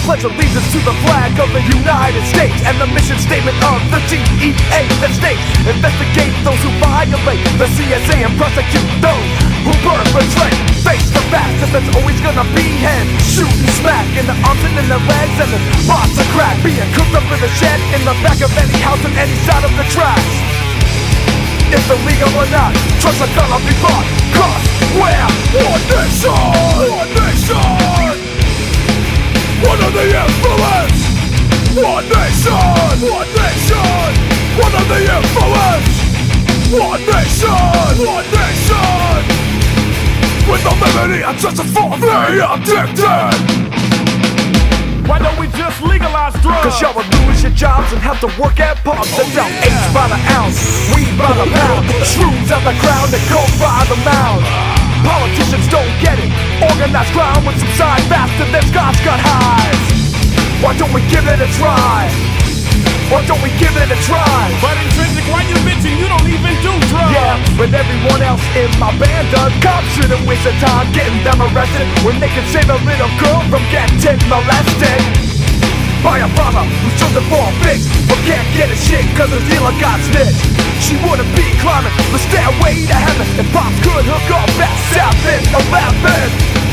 pledge allegiance to the flag of the United States and the mission statement of the DEA that states investigate those who violate the CSA and prosecute those who perpetrate. Face the facts that there's always gonna be hands shooting smack in the arms and in the legs, and there's lots of crack being cooked up in the shed, in the back of any house, on any side of the tracks. If illegal or not, trucks are gonna be bought, 'cause we're one nation, under the influence. One nation, under the influence. One nation, with the liberty and justice for the addicted. Why don't we just legalize drugs? 'Cause y'all will lose your jobs and have to work at pubs that sell H by the ounce, weed by the pound, shrooms out the ground and coke by the mound. Politicians don't get it. Organized crime would subside faster than Scotch got highs. Why don't we give it a try? Why don't we give it a try? But Intrinsic, why you bitching? You don't even do drugs. Yeah, but everyone else in my band does. Cops shouldn't waste their time getting them arrested when they can save a little girl from getting molested by a father who's chosen for a fix, but can't get a shit 'cause his dealer got snitched. She wouldn't be climbing the stairway to heaven if Pops could hook up at 7-Eleven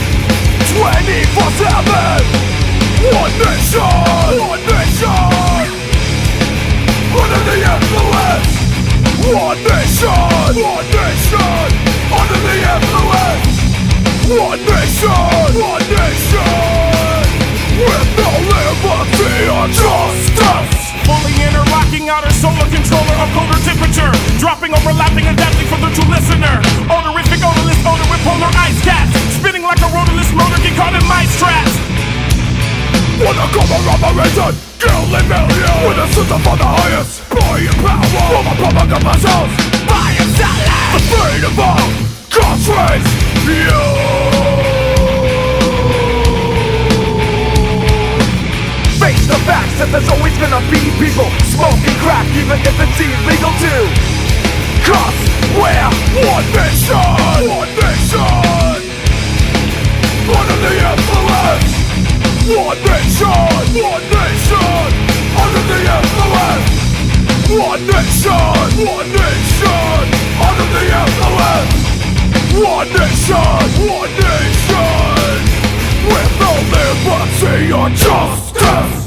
24/7. One nation, under the influence. One nation, under the influence. One nation, with no liberty or justice. Fully interlocking outer solar controller of colder temperature, dropping, overlapping, adapting for the true listener. Odorific, odorless, odor with polar ice caps, spinning like a rotorless motor, get caught in mice traps. Wanna come around my reason, killing millions with a system for the highest buying power from a public of ourselves. Buy and sell it. The fate of all countries, you. Face the facts that there's always gonna be people smoking crack, even if it's illegal too. 'Cause we're one nation, under the influence. One nation, under the influence. One nation, under the influence. One nation, with no liberty or justice.